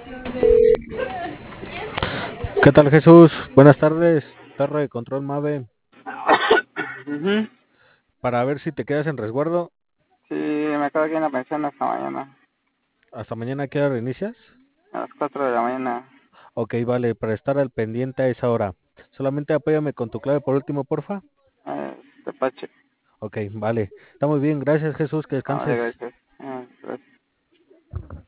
¿Qué tal, Jesús? Buenas tardes, Torre de Control Mave, Ujú. para ver si te quedas en resguardo. Sí, me quedo aquí en la pensión hasta mañana, Hasta mañana, ¿qué hora reinicias? a las 4 de la mañana. Ok, vale, para estar al pendiente a esa hora. Solamente apóyame con tu clave por último, porfa. Tepache. Ok, vale. Está muy bien, gracias, Jesús, que Vale, descanses. gracias. Gracias.